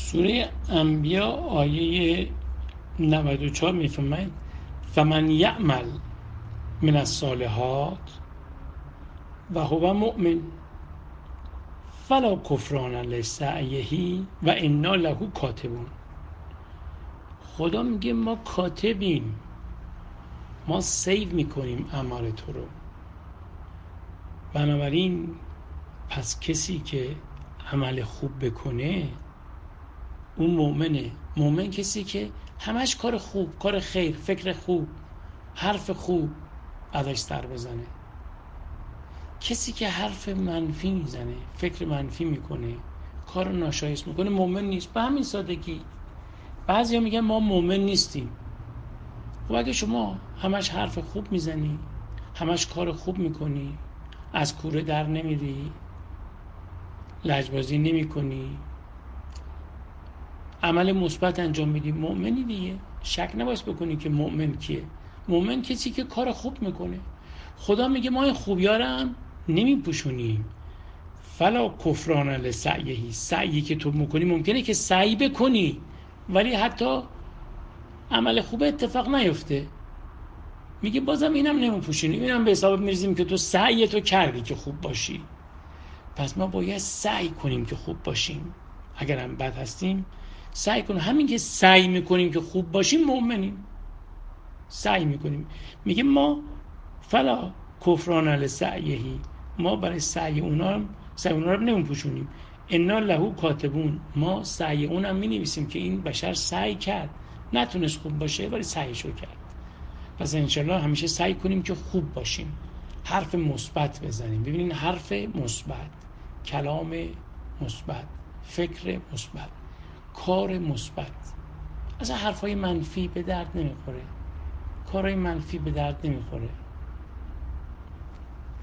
سوره انبیا آیه 94 میفرماید فمن یعمل من الصالحات و هو مؤمن فلا کفران لسعیه و انا له کاتبون. خدا میگه ما کاتبیم، ما سیو میکنیم اعمال تو رو. بنابراین پس کسی که عمل خوب بکنه اون مؤمنه. مؤمن کسی که همش کار خوب، کار خیر، فکر خوب، حرف خوب ازش سر بزنه. کسی که حرف منفی میزنه، فکر منفی میکنه، کار ناشایست میکنه، مؤمن نیست. به همین سادگی. بعضیا میگن ما مؤمن نیستیم. خب اگه شما همش حرف خوب میزنی، همش کار خوب میکنی، از کوره در نمیری، لجبازی نمی کنی، عمل مثبت انجام میدی، مؤمنی دیگه. شک نباید بکنی که مؤمن کیه. مؤمن کسی که کار خوب میکنه. خدا میگه ما این خوبیارم نمیپوشونیم. فلا کفران لسعیه. سعیی که تو میکنی ممکنه که سعی بکنی ولی حتی عمل خوب اتفاق نیفته. میگه بازم اینم نمیپوشونیم، اینم به حساب میریزیم که تو سعی تو کردی که خوب باشی. پس ما باید سعی کنیم که خوب باشیم. اگرم بد هستیم سعی کنیم. همین که سعی میکنیم که خوب باشیم مؤمنیم. سعی میکنیم. میگه ما فلا کفران لسعیه، ما برای سعی اونا رو نمیپوشونیم. انا له کاتبون، ما سعی اونم مینویسیم که این بشر سعی کرد، نتونست خوب باشه ولی سعیشو کرد. پس انشالله همیشه سعی کنیم که خوب باشیم، حرف مثبت بزنیم. ببینین حرف مثبت، کلام مثبت، فکر مثبت، کار مثبت. اصلا حرفای منفی به درد نمیخوره، کارهای منفی به درد نمیخوره.